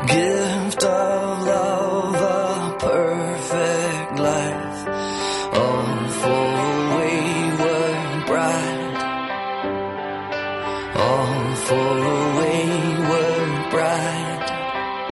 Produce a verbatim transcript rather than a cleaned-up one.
gift of love, a perfect life, all for a wayward bride, all for a